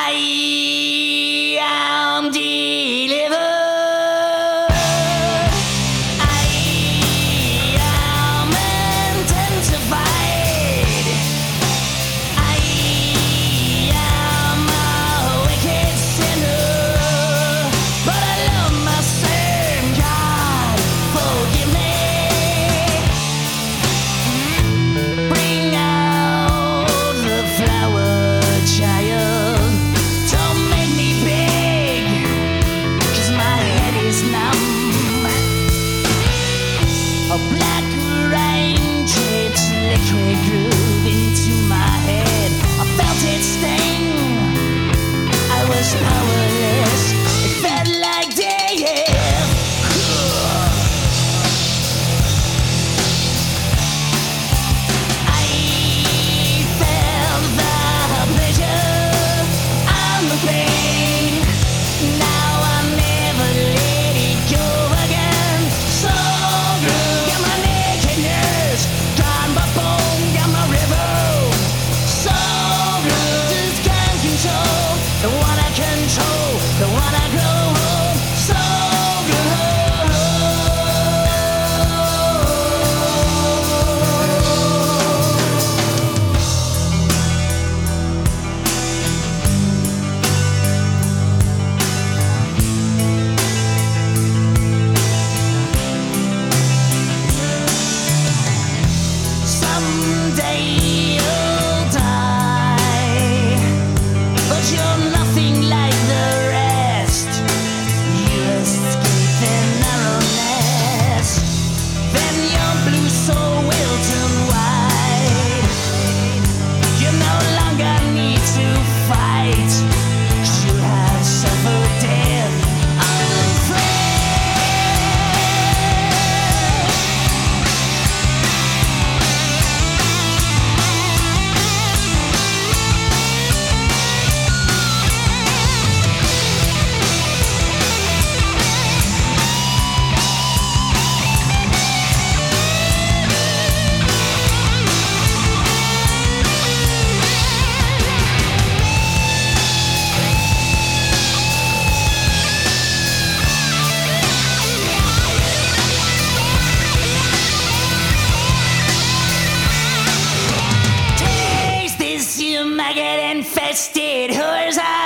I am delivered. I am intensified. I am a wicked sinner, but I love my sin. God, forgive me. Bring out the flower child. Don't make me beg, 'cause my head is numb. A black rain drips liquid groove into my head. I felt it sting. I was powerless. It felt like death. I felt the pleasure and the pain. Now I'll never let it go again. So good. Got my nakedness, got my bone, got my river. So good. Just can't control the one I control, the one I grow old. So someday you'll die, but you're nothing like the rest. You escape their narrowness, then your blue soul will turn white. You no longer need to fight, 'cause you have suffered death unafraid. Taste this, you maggot infested whores.